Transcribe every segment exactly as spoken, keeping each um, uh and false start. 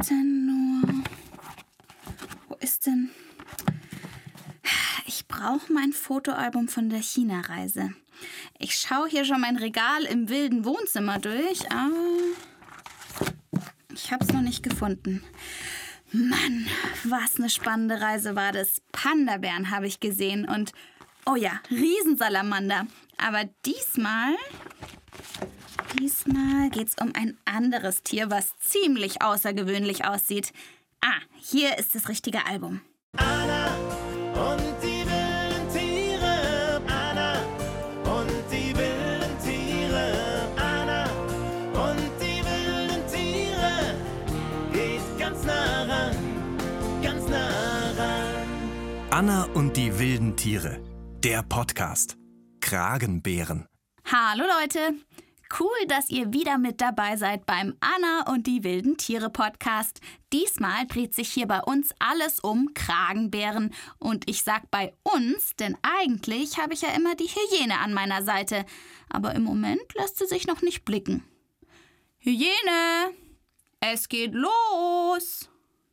denn nur? Wo ist denn? Ich brauche mein Fotoalbum von der China-Reise. Ich schaue hier schon mein Regal im wilden Wohnzimmer durch, aber ich habe es noch nicht gefunden. Mann, was eine spannende Reise war das. Panda-Bären habe ich gesehen und, oh ja, Riesensalamander. Aber diesmal, diesmal geht es um ein anderes Tier, was ziemlich außergewöhnlich aussieht. Ah, hier ist das richtige Album. Anna und die wilden Tiere. Anna und die wilden Tiere. Anna und die wilden Tiere. Geht ganz nah ran, ganz nah ran. Anna und die wilden Tiere. Der Podcast. Kragenbären. Hallo Leute, cool, dass ihr wieder mit dabei seid beim Anna und die wilden Tiere Podcast. Diesmal dreht sich hier bei uns alles um Kragenbären. Und ich sag bei uns, denn eigentlich habe ich ja immer die Hyäne an meiner Seite. Aber im Moment lässt sie sich noch nicht blicken. Hyäne, es geht los!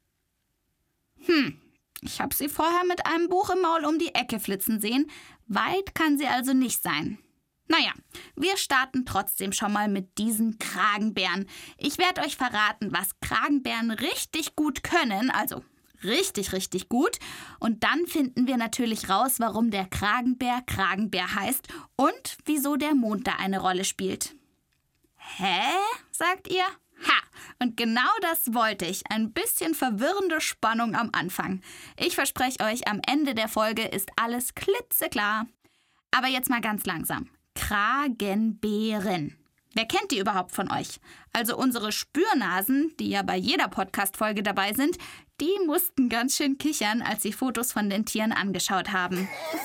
Hm, ich habe sie vorher mit einem Buch im Maul um die Ecke flitzen sehen. Weit kann sie also nicht sein. Naja, wir starten trotzdem schon mal mit diesen Kragenbären. Ich werde euch verraten, was Kragenbären richtig gut können, also richtig, richtig gut. Und dann finden wir natürlich raus, warum der Kragenbär Kragenbär heißt und wieso der Mond da eine Rolle spielt. Hä? Sagt ihr? Ha! Und genau das wollte ich. Ein bisschen verwirrende Spannung am Anfang. Ich verspreche euch, am Ende der Folge ist alles klitzeklar. Aber jetzt mal ganz langsam. Kragenbären. Wer kennt die überhaupt von euch? Also unsere Spürnasen, die ja bei jeder Podcast-Folge dabei sind, die mussten ganz schön kichern, als sie Fotos von den Tieren angeschaut haben.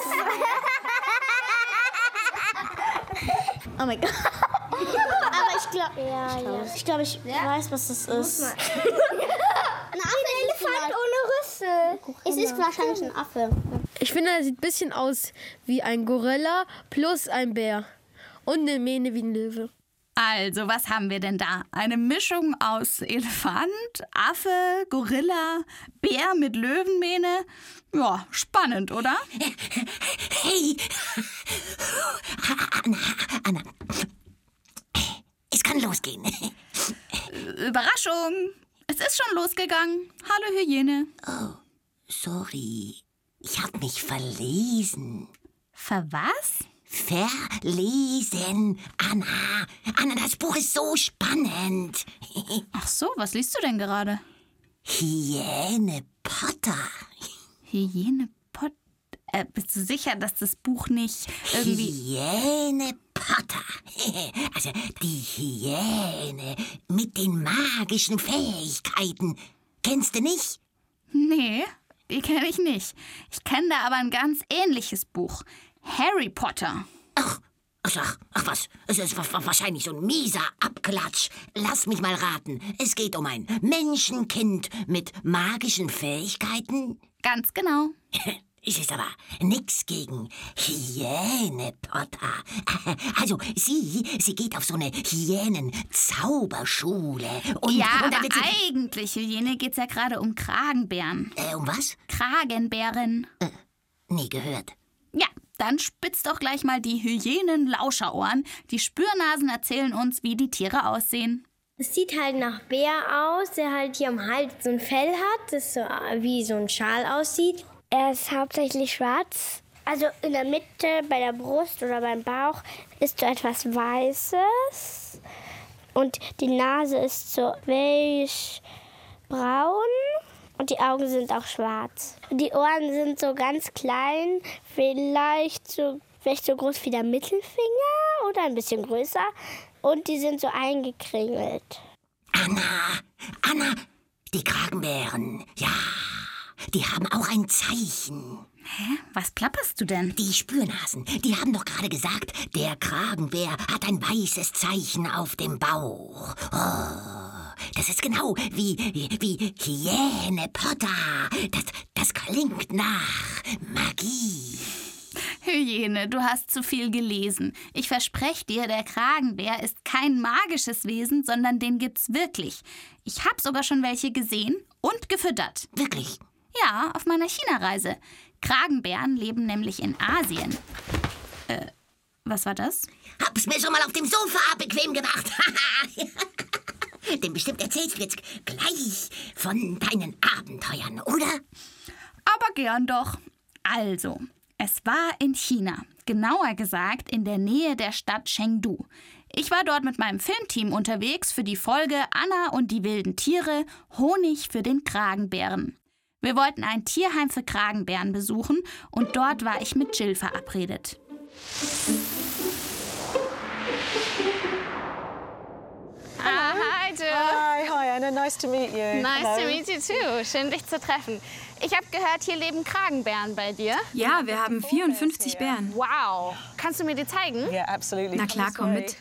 Oh mein Gott. Aber ich glaube, ja, ja. Ich glaube, ich ja? weiß, was das ist. Ein Elefant ohne Rüssel. Es ist wahrscheinlich ein Affe. Ich finde, er sieht ein bisschen aus wie ein Gorilla plus ein Bär. Und eine Mähne wie ein Löwe. Also, was haben wir denn da? Eine Mischung aus Elefant, Affe, Gorilla, Bär mit Löwenmähne. Ja, spannend, oder? Hey! Anna, Anna. Es kann losgehen. Überraschung! Es ist schon losgegangen. Hallo, Hyäne. Oh, sorry. Ich hab mich verlesen. Verwas? Verlesen, Anna. Anna, das Buch ist so spannend. Ach so, was liest du denn gerade? Hyäne Potter. Hyäne Potter? Äh, bist du sicher, dass das Buch nicht irgendwie... Hyäne Potter. Also die Hyäne mit den magischen Fähigkeiten. Kennst du nicht? Nee, die kenne ich nicht. Ich kenne da aber ein ganz ähnliches Buch. Harry Potter. Ach, ach, ach was, es ist wahrscheinlich so ein mieser Abklatsch. Lass mich mal raten. Es geht um ein Menschenkind mit magischen Fähigkeiten? Ganz genau. Es ist aber nix gegen Hyäne Potter. Also, sie, sie geht auf so eine Hyänen-Zauberschule. Und, ja, und aber eigentlich, Hyäne, geht's ja gerade um Kragenbären. Äh, um was? Kragenbären. Äh, nie gehört. Ja, dann spitzt doch gleich mal die Hyänen-Lauscherohren. Die Spürnasen erzählen uns, wie die Tiere aussehen. Es sieht halt nach Bär aus, der halt hier am Hals so ein Fell hat, das so wie so ein Schal aussieht. Er ist hauptsächlich schwarz. Also in der Mitte, bei der Brust oder beim Bauch, ist so etwas Weißes. Und die Nase ist so beige-braun. Und die Augen sind auch schwarz. Die Ohren sind so ganz klein, vielleicht so, vielleicht so groß wie der Mittelfinger oder ein bisschen größer. Und die sind so eingekringelt. Anna, Anna, die Kragenbären, ja, die haben auch ein Zeichen. Hä? Was plapperst du denn? Die Spürnasen, die haben doch gerade gesagt, der Kragenbär hat ein weißes Zeichen auf dem Bauch. Oh, das ist genau wie, wie Hyäne Potter. Das, das klingt nach Magie. Hyäne, du hast zu viel gelesen. Ich verspreche dir, der Kragenbär ist kein magisches Wesen, sondern den gibt's wirklich. Ich habe sogar schon welche gesehen und gefüttert. Wirklich? Ja, auf meiner China-Reise. Kragenbären leben nämlich in Asien. Äh, was war das? Hab's mir schon mal auf dem Sofa bequem gemacht. Denn bestimmt erzählst du jetzt gleich von deinen Abenteuern, oder? Aber gern doch. Also, es war in China. Genauer gesagt in der Nähe der Stadt Chengdu. Ich war dort mit meinem Filmteam unterwegs für die Folge Anna und die wilden Tiere, Honig für den Kragenbären. Wir wollten ein Tierheim für Kragenbären besuchen und dort war ich mit Jill verabredet. Ah, hi Jill. Hi, hi Anna, nice to meet you. Nice Hello. to meet you too. Schön, dich zu treffen. Ich habe gehört, hier leben Kragenbären bei dir. Ja, wir haben vierundfünfzig Bären. Wow. Kannst du mir die zeigen? Yeah, absolutely. Na klar, komm mit.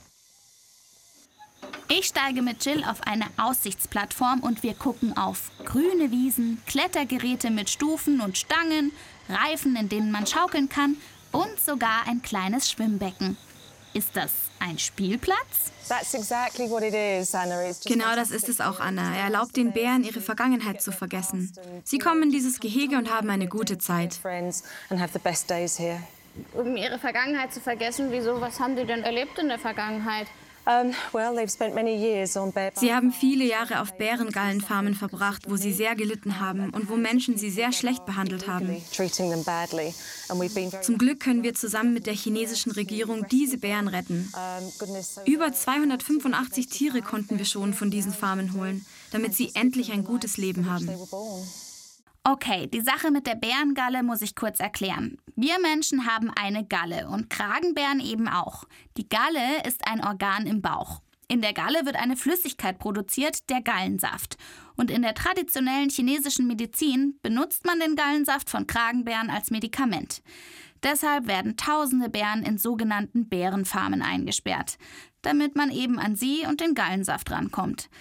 Ich steige mit Jill auf eine Aussichtsplattform und wir gucken auf grüne Wiesen, Klettergeräte mit Stufen und Stangen, Reifen, in denen man schaukeln kann und sogar ein kleines Schwimmbecken. Ist das ein Spielplatz? That's exactly what it is, Anna. It's just Genau das ist es auch, Anna. Er erlaubt den Bären, ihre Vergangenheit zu vergessen. Sie kommen in dieses Gehege und haben eine gute Zeit. friends and have the best days here. Um ihre Vergangenheit zu vergessen, wieso, was haben die denn erlebt in der Vergangenheit? Um, well, they've spent many years on bear. Sie haben viele Jahre auf Bärengallenfarmen verbracht, wo sie sehr gelitten haben und wo Menschen sie sehr schlecht behandelt haben. treating them badly, and we've been very. Zum Glück können wir zusammen mit der chinesischen Regierung diese Bären retten. Um, goodness, so Über zweihundertfünfundachtzig Tiere konnten wir schon von diesen Farmen holen, damit sie endlich ein gutes Leben haben. they were born. Okay, die Sache mit der Bärengalle muss ich kurz erklären. Wir Menschen haben eine Galle und Kragenbären eben auch. Die Galle ist ein Organ im Bauch. In der Galle wird eine Flüssigkeit produziert, der Gallensaft. Und in der traditionellen chinesischen Medizin benutzt man den Gallensaft von Kragenbären als Medikament. Deshalb werden tausende Bären in sogenannten Bärenfarmen eingesperrt, damit man eben an sie und den Gallensaft rankommt.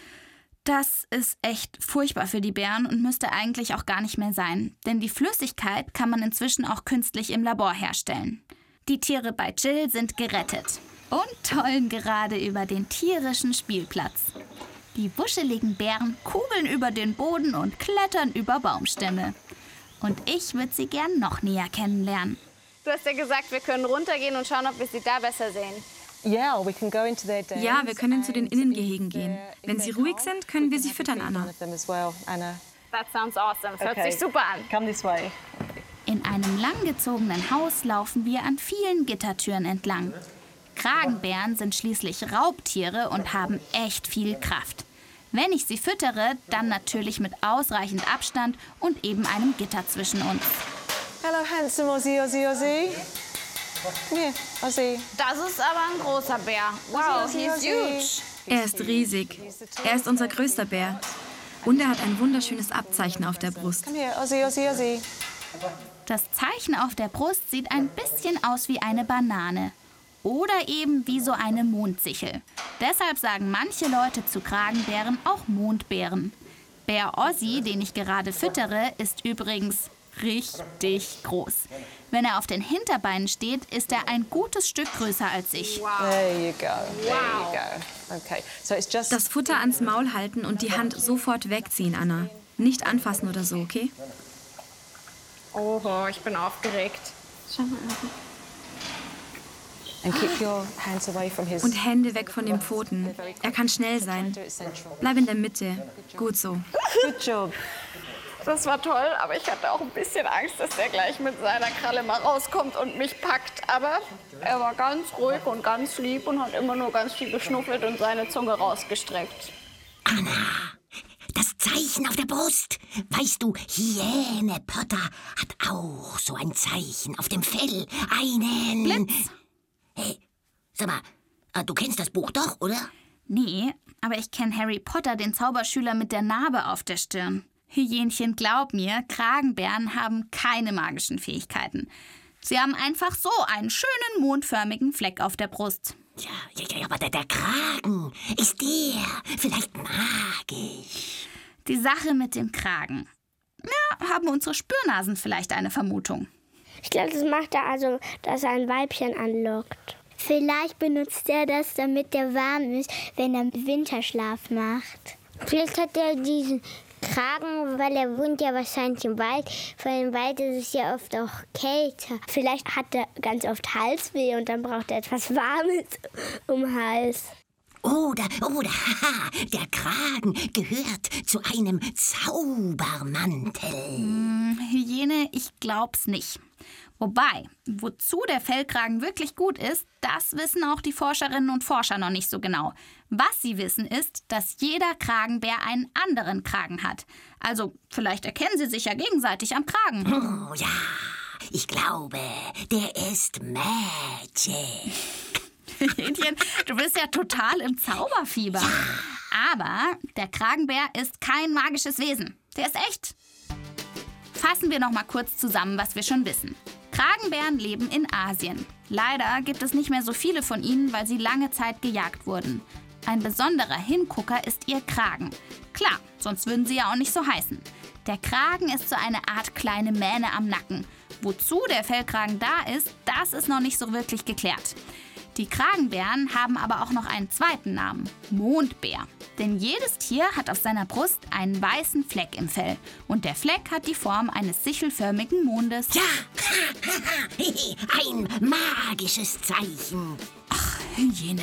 Das ist echt furchtbar für die Bären und müsste eigentlich auch gar nicht mehr sein. Denn die Flüssigkeit kann man inzwischen auch künstlich im Labor herstellen. Die Tiere bei Jill sind gerettet und tollen gerade über den tierischen Spielplatz. Die wuscheligen Bären kugeln über den Boden und klettern über Baumstämme. Und ich würde sie gern noch näher kennenlernen. Du hast ja gesagt, wir können runtergehen und schauen, ob wir sie da besser sehen. Yeah, we can go into their dens. Ja, wir können zu den and Innengehegen if gehen. they're- if Wenn sie they're ruhig calm, sind, können wir we sie can füttern, feed Anna. one of them as well, Anna. That sounds awesome. Das hört Okay. sich super an. Come this way. In einem langgezogenen Haus laufen wir an vielen Gittertüren entlang. Kragenbären sind schließlich Raubtiere und haben echt viel Kraft. Wenn ich sie füttere, dann natürlich mit ausreichend Abstand und eben einem Gitter zwischen uns. Hello, handsome Aussie, Aussie, Aussie. Come here, Aussie. Das ist aber ein großer Bär. Wow, he's huge. Er ist riesig. Er ist unser größter Bär. Und er hat ein wunderschönes Abzeichen auf der Brust. Come here, Aussie, Aussie, Aussie. Das Zeichen auf der Brust sieht ein bisschen aus wie eine Banane. Oder eben wie so eine Mondsichel. Deshalb sagen manche Leute zu Kragenbären auch Mondbären. Bär Ozzy, den ich gerade füttere, ist übrigens richtig groß. Wenn er auf den Hinterbeinen steht, ist er ein gutes Stück größer als ich. There you go. There you go. Okay, so it's just. Das Futter ans Maul halten und die Hand sofort wegziehen, Anna. Nicht anfassen oder so, okay? Oh, ich bin aufgeregt. And keep your hands away from his. Und Hände weg von den Pfoten. Er kann schnell sein. Do it central. Bleib in der Mitte. Gut so. Good job. Das war toll, aber ich hatte auch ein bisschen Angst, dass der gleich mit seiner Kralle mal rauskommt und mich packt. Aber er war ganz ruhig und ganz lieb und hat immer nur ganz viel geschnuffelt und seine Zunge rausgestreckt. Anna, das Zeichen auf der Brust. Weißt du, Hyäne Potter hat auch so ein Zeichen auf dem Fell. Einen... Blitz. Hey, sag mal, äh, du kennst das Buch doch, oder? Nee, aber ich kenne Harry Potter, den Zauberschüler mit der Narbe auf der Stirn. Hyänchen, glaub mir, Kragenbären haben keine magischen Fähigkeiten. Sie haben einfach so einen schönen mondförmigen Fleck auf der Brust. Ja, ja, ja, aber der, der Kragen, ist der vielleicht magisch? Die Sache mit dem Kragen. Ja, haben unsere Spürnasen vielleicht eine Vermutung. Ich glaube, das macht er also, dass er ein Weibchen anlockt. Vielleicht benutzt er das, damit er warm ist, wenn er Winterschlaf macht. Vielleicht hat er diesen Kragen, weil er wohnt ja wahrscheinlich im Wald. Weil im Wald ist es ja oft auch kälter. Vielleicht hat er ganz oft Halsweh und dann braucht er etwas Warmes um den Hals. Oder, oder, haha, der Kragen gehört zu einem Zaubermantel. Hm, Hyäne, ich glaub's nicht. Wobei, wozu der Fellkragen wirklich gut ist, das wissen auch die Forscherinnen und Forscher noch nicht so genau. Was sie wissen ist, dass jeder Kragenbär einen anderen Kragen hat. Also vielleicht erkennen sie sich ja gegenseitig am Kragen. Oh ja, ich glaube, der ist Magic. Hähnchen, du bist ja total im Zauberfieber. Aber der Kragenbär ist kein magisches Wesen. Der ist echt. Fassen wir noch mal kurz zusammen, was wir schon wissen. Kragenbären leben in Asien. Leider gibt es nicht mehr so viele von ihnen, weil sie lange Zeit gejagt wurden. Ein besonderer Hingucker ist ihr Kragen. Klar, sonst würden sie ja auch nicht so heißen. Der Kragen ist so eine Art kleine Mähne am Nacken. Wozu der Fellkragen da ist, das ist noch nicht so wirklich geklärt. Die Kragenbären haben aber auch noch einen zweiten Namen, Mondbär. Denn jedes Tier hat auf seiner Brust einen weißen Fleck im Fell. Und der Fleck hat die Form eines sichelförmigen Mondes. Ja, ein magisches Zeichen. Ach, Hyäne.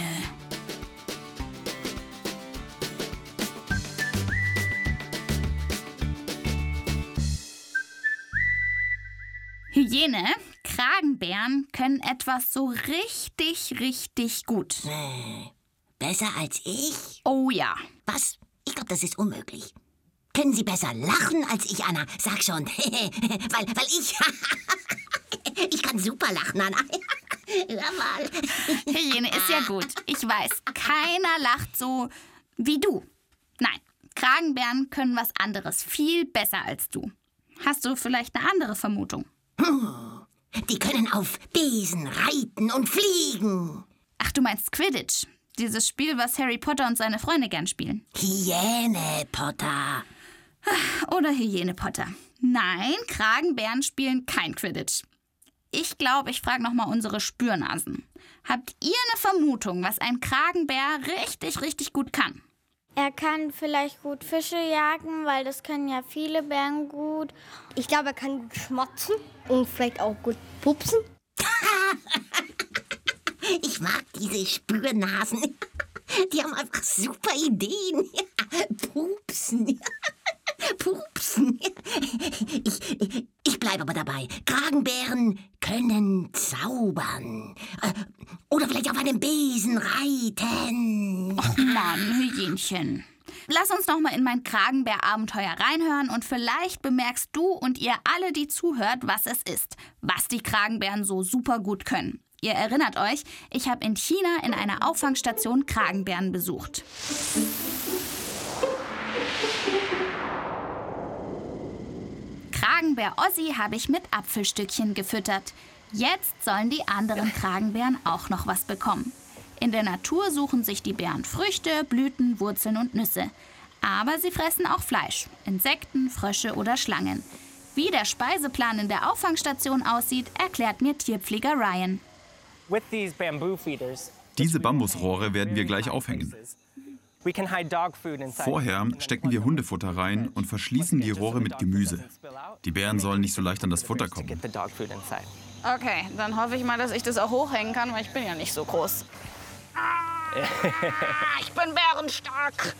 Hyäne, Kragenbären können etwas so richtig, richtig gut. Äh, besser als ich? Oh ja. Was? Ich glaube, das ist unmöglich. Können Sie besser lachen als ich, Anna? Sag schon. weil, weil ich... ich kann super lachen, Anna. Hör mal. Hyäne ist ja gut. Ich weiß, keiner lacht so wie du. Nein, Kragenbären können was anderes viel besser als du. Hast du vielleicht eine andere Vermutung? Die können auf Besen reiten und fliegen. Ach, du meinst Quidditch? Dieses Spiel, was Harry Potter und seine Freunde gern spielen. Hyäne Potter. Oder Hyäne Potter. Nein, Kragenbären spielen kein Quidditch. Ich glaube, ich frage nochmal unsere Spürnasen. Habt ihr eine Vermutung, was ein Kragenbär richtig, richtig gut kann? Er kann vielleicht gut Fische jagen, weil das können ja viele Bären gut. Ich glaube, er kann gut schmotzen und vielleicht auch gut pupsen. Ich mag diese Spürnasen. Die haben einfach super Ideen. Pupsen. Pupsen. Ich, ich, ich bleibe aber dabei. Kragenbären können zaubern. Oder vielleicht auf einem Besen reiten. Och Mann, Hyänchen. Lass uns noch mal in mein Kragenbär-Abenteuer reinhören und vielleicht bemerkst du und ihr alle, die zuhört, was es ist, was die Kragenbären so super gut können. Ihr erinnert euch, ich habe in China in einer Auffangstation Kragenbären besucht. Kragenbär Ossi habe ich mit Apfelstückchen gefüttert. Jetzt sollen die anderen Kragenbären auch noch was bekommen. In der Natur suchen sich die Bären Früchte, Blüten, Wurzeln und Nüsse. Aber sie fressen auch Fleisch, Insekten, Frösche oder Schlangen. Wie der Speiseplan in der Auffangstation aussieht, erklärt mir Tierpfleger Ryan. Diese Bambusrohre werden wir gleich aufhängen. Vorher stecken wir Hundefutter rein und verschließen die Rohre mit Gemüse. Die Bären sollen nicht so leicht an das Futter kommen. Okay, dann hoffe ich mal, dass ich das auch hochhängen kann, weil ich bin ja nicht so groß. Ah, ich bin bärenstark.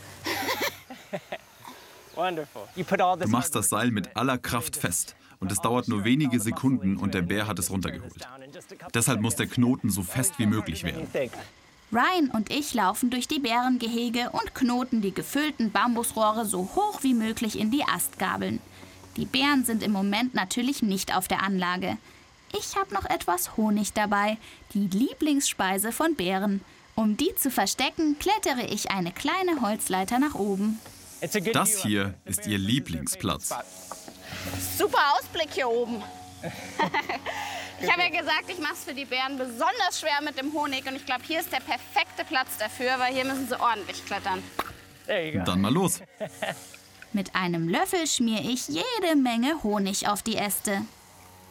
Du machst das Seil mit aller Kraft fest und es dauert nur wenige Sekunden und der Bär hat es runtergeholt. Deshalb muss der Knoten so fest wie möglich werden. Ryan und ich laufen durch die Bärengehege und knoten die gefüllten Bambusrohre so hoch wie möglich in die Astgabeln. Die Bären sind im Moment natürlich nicht auf der Anlage. Ich habe noch etwas Honig dabei, die Lieblingsspeise von Bären. Um die zu verstecken, klettere ich eine kleine Holzleiter nach oben. Das hier ist ihr Lieblingsplatz. Super Ausblick hier oben. Ich habe ja gesagt, ich mache es für die Bären besonders schwer mit dem Honig. Und ich glaube, hier ist der perfekte Platz dafür, weil hier müssen sie ordentlich klettern. Dann mal los. Mit einem Löffel schmiere ich jede Menge Honig auf die Äste.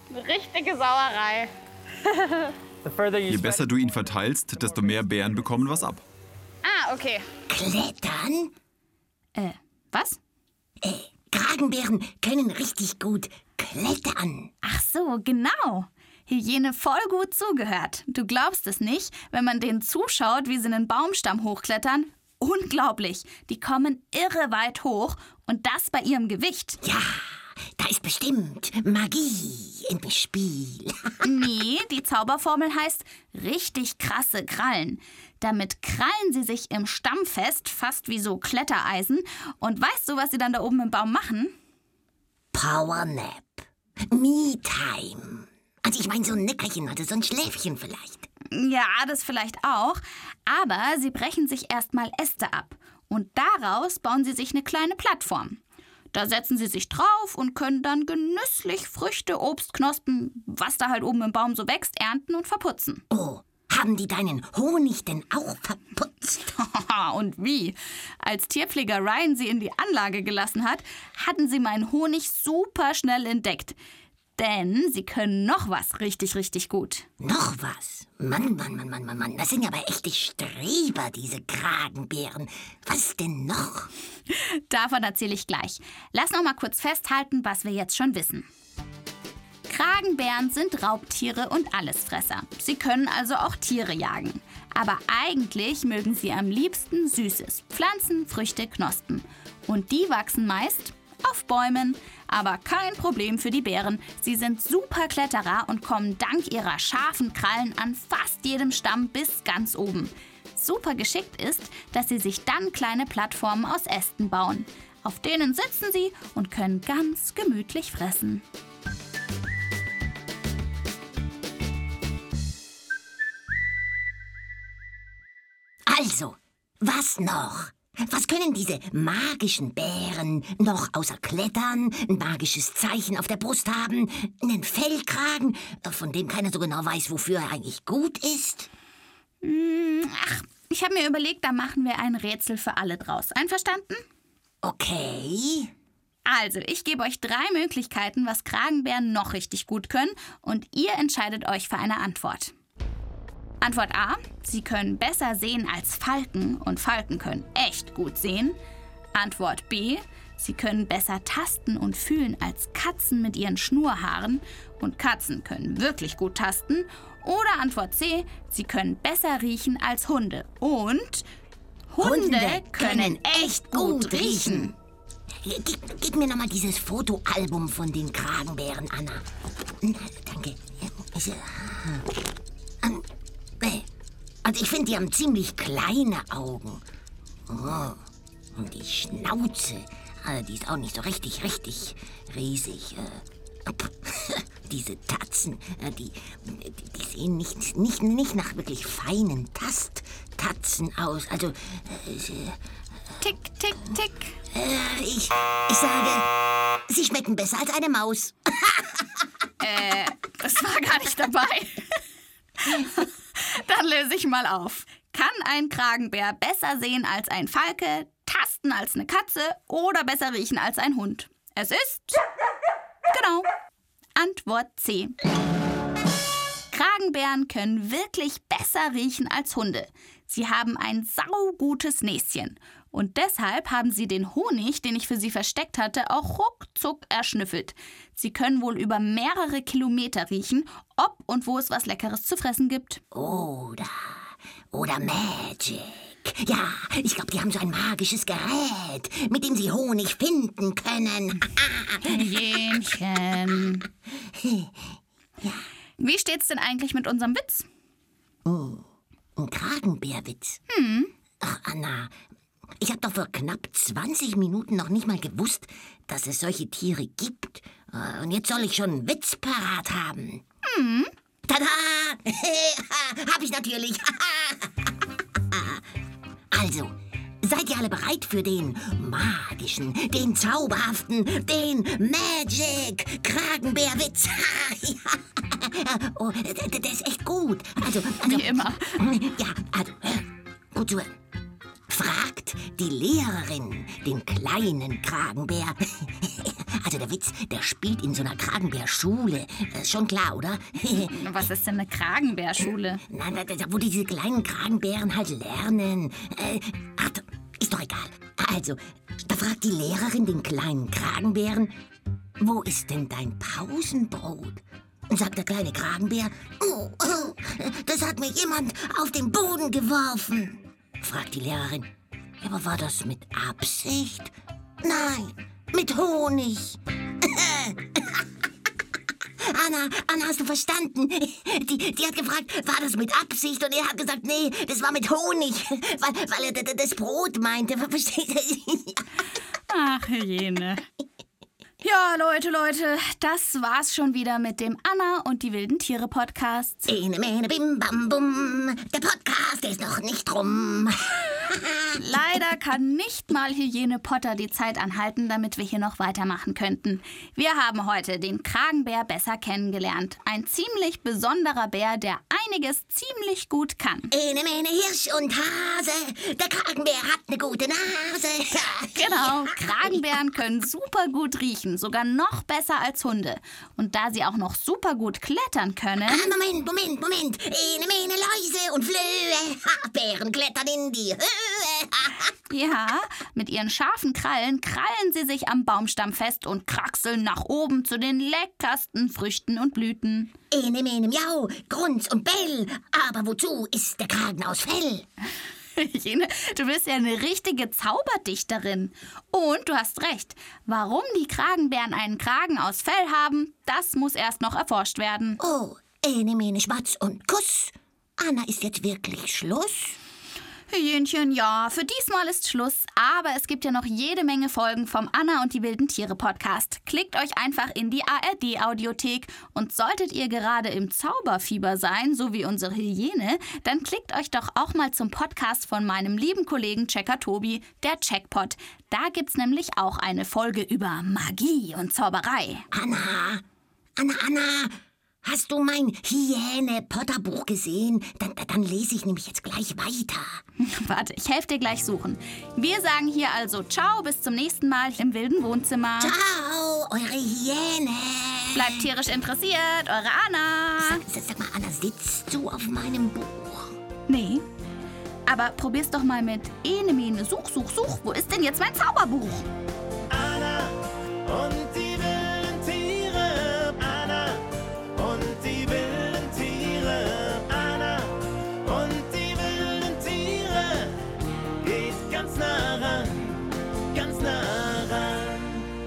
Eine richtige Sauerei. Je besser du ihn verteilst, desto mehr Bären bekommen was ab. Ah, okay. Klettern? Äh, was? Äh, Kragenbären können richtig gut klettern. Ach so, genau. Hyäne voll gut zugehört. Du glaubst es nicht, wenn man denen zuschaut, wie sie einen Baumstamm hochklettern. Unglaublich. Die kommen irre weit hoch und das bei ihrem Gewicht. Ja, da ist bestimmt Magie im Spiel. Nee, die Zauberformel heißt richtig krasse Krallen. Damit krallen sie sich im Stamm fest, fast wie so Klettereisen. Und weißt du, was sie dann da oben im Baum machen? Powernap. Me-Time. Also ich meine so ein Nickerchen, also so ein Schläfchen vielleicht. Ja, das vielleicht auch. Aber sie brechen sich erstmal Äste ab. Und daraus bauen sie sich eine kleine Plattform. Da setzen sie sich drauf und können dann genüsslich Früchte, Obst, Knospen, was da halt oben im Baum so wächst, ernten und verputzen. Oh, haben die deinen Honig denn auch verputzt? Und wie? Als Tierpfleger Ryan sie in die Anlage gelassen hat, hatten sie meinen Honig super schnell entdeckt. Denn sie können noch was richtig, richtig gut. Noch was? Mann, Mann, Mann, Mann, Mann, Mann. Das sind ja aber echte Streber, diese Kragenbären. Was denn noch? Davon erzähle ich gleich. Lass noch mal kurz festhalten, was wir jetzt schon wissen. Kragenbären sind Raubtiere und Allesfresser. Sie können also auch Tiere jagen. Aber eigentlich mögen sie am liebsten Süßes. Pflanzen, Früchte, Knospen. Und die wachsen meist auf Bäumen. Aber kein Problem für die Bären. Sie sind super Kletterer und kommen dank ihrer scharfen Krallen an fast jedem Stamm bis ganz oben. Super geschickt ist, dass sie sich dann kleine Plattformen aus Ästen bauen. Auf denen sitzen sie und können ganz gemütlich fressen. Also, was noch? Was können diese magischen Bären noch außer Klettern, ein magisches Zeichen auf der Brust haben, einen Fellkragen, von dem keiner so genau weiß, wofür er eigentlich gut ist? Ach, ich habe mir überlegt, da machen wir ein Rätsel für alle draus. Einverstanden? Okay. Also, ich gebe euch drei Möglichkeiten, was Kragenbären noch richtig gut können, und ihr entscheidet euch für eine Antwort. Antwort A: Sie können besser sehen als Falken und Falken können echt gut sehen. Antwort B: Sie können besser tasten und fühlen als Katzen mit ihren Schnurhaaren und Katzen können wirklich gut tasten. Oder Antwort C: Sie können besser riechen als Hunde und Hunde, Hunde können echt gut riechen. Gib, gib mir nochmal dieses Fotoalbum von den Kragenbären, Anna. Danke. Also ich finde, die haben ziemlich kleine Augen. Oh, und die Schnauze, also die ist auch nicht so richtig, richtig riesig. Diese Tatzen, die, die sehen nicht, nicht, nicht nach wirklich feinen Tasttatzen aus. Also... Äh, tick, tick, tick. Äh, ich, ich sage, sie schmecken besser als eine Maus. äh, das war gar nicht dabei. Dann löse ich mal auf. Kann ein Kragenbär besser sehen als ein Falke, tasten als eine Katze oder besser riechen als ein Hund? Es ist... Genau. Antwort C. Kragenbären können wirklich besser riechen als Hunde. Sie haben ein saugutes Näschen. Und deshalb haben sie den Honig, den ich für sie versteckt hatte, auch ruckzuck erschnüffelt. Sie können wohl über mehrere Kilometer riechen, ob und wo es was Leckeres zu fressen gibt. Oder, oder Magic. Ja, ich glaube, die haben so ein magisches Gerät, mit dem sie Honig finden können. Jähnchen. Ja. Wie steht's denn eigentlich mit unserem Witz? Oh, ein Kragenbärwitz. Hm. Ach, Anna, ich habe doch vor knapp zwanzig Minuten noch nicht mal gewusst, dass es solche Tiere gibt. Und jetzt soll ich schon einen Witz parat haben. Hm. Tada! Hab ich natürlich. Also, seid ihr alle bereit für den magischen, den zauberhaften, den Magic Kragenbärwitz? Oh, der ist echt gut. Also, also, wie immer. Ja, also, gut zuhören. fragt die Lehrerin den kleinen Kragenbär. Also der Witz, der spielt in so einer Kragenbärschule. Ist schon klar, oder? Was ist denn eine Kragenbärschule? Na, na, wo die diese kleinen Kragenbären halt lernen. Äh, ach, ist doch egal. Also, da fragt die Lehrerin den kleinen Kragenbären, wo ist denn dein Pausenbrot? Und sagt der kleine Kragenbär, oh, oh, das hat mir jemand auf den Boden geworfen. Fragt die Lehrerin, ja, aber war das mit Absicht? Nein, mit Honig. Anna, Anna, hast du verstanden? Die, die hat gefragt, war das mit Absicht? Und er hat gesagt, nee, das war mit Honig, weil, weil er das Brot meinte. Versteht ihr? Ach, Hyäne. Ja, Leute, Leute, das war's schon wieder mit dem Anna und die wilden Tiere Podcast. Ene, mene, bim, bam, bum. Der Podcast ist noch nicht rum. Leider kann nicht mal Hyäne Potter die Zeit anhalten, damit wir hier noch weitermachen könnten. Wir haben heute den Kragenbär besser kennengelernt. Ein ziemlich besonderer Bär, der einiges ziemlich gut kann. Ene, mene, Hirsch und Hase. Der Kragenbär hat eine gute Nase. Genau, Kragenbären können super gut riechen, sogar noch besser als Hunde. Und da sie auch noch super gut klettern können... Ah, Moment, Moment, Moment. Ene, mene, Läuse und Flöhe. Ha, Bären klettern in die Höhe. Ja, mit ihren scharfen Krallen krallen sie sich am Baumstamm fest und kraxeln nach oben zu den leckersten Früchten und Blüten. Ene, mene, miau, Grunz und Bell. Aber wozu ist der Kragen aus Fell? Hyäne, du bist ja eine richtige Zauberdichterin. Und du hast recht. Warum die Kragenbären einen Kragen aus Fell haben, das muss erst noch erforscht werden. Oh, ene, mene, Schmatz und Kuss. Anna, ist jetzt wirklich Schluss? Hyänchen, ja, für diesmal ist Schluss, aber es gibt ja noch jede Menge Folgen vom Anna und die wilden Tiere Podcast. Klickt euch einfach in die A R D-Audiothek und solltet ihr gerade im Zauberfieber sein, so wie unsere Hyäne, dann klickt euch doch auch mal zum Podcast von meinem lieben Kollegen Checker Tobi, der Checkpot. Da gibt's nämlich auch eine Folge über Magie und Zauberei. Anna, Anna, Anna, hast du mein Hyäne-Potter-Buch gesehen? Dann, dann lese ich nämlich jetzt gleich weiter. Warte, ich helfe dir gleich suchen. Wir sagen hier also ciao, bis zum nächsten Mal im wilden Wohnzimmer. Ciao, eure Hyäne. Bleibt tierisch interessiert, eure Anna. Sag, sag mal, Anna, sitzt du auf meinem Buch? Nee, aber probier's doch mal mit Ene, Mene, such, such, such. Wo ist denn jetzt mein Zauberbuch? Anna und die wilden Tiere. Anna und die wilden Tiere. Anna und die wilden Tiere. Geht ganz nah ran, ganz nah ran.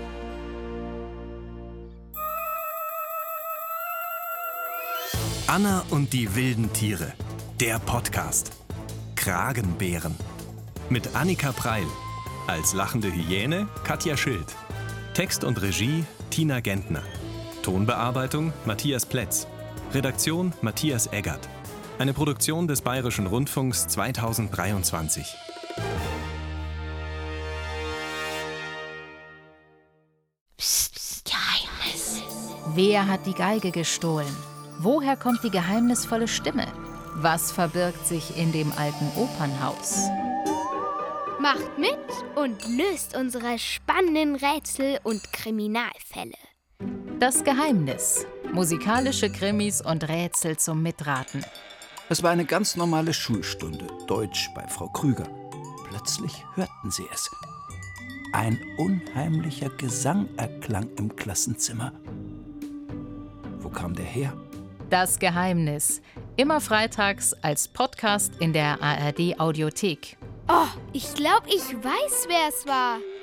Anna und die wilden Tiere. Der Podcast. Kragenbären. Mit Annika Preil. Als lachende Hyäne Katja Schild. Text und Regie Tina Gentner. Tonbearbeitung Matthias Plätz. Redaktion Matthias Eggert. Eine Produktion des Bayerischen Rundfunks zweitausenddreiundzwanzig. Psst, psst, Geheimnis. Wer hat die Geige gestohlen? Woher kommt die geheimnisvolle Stimme? Was verbirgt sich in dem alten Opernhaus? Macht mit und löst unsere spannenden Rätsel und Kriminalfälle. Das Geheimnis. Musikalische Krimis und Rätsel zum Mitraten. Es war eine ganz normale Schulstunde, Deutsch bei Frau Krüger. Plötzlich hörten sie es. Ein unheimlicher Gesang erklang im Klassenzimmer. Wo kam der her? Das Geheimnis. Immer freitags als Podcast in der A R D-Audiothek. Oh, ich glaube, ich weiß, wer es war.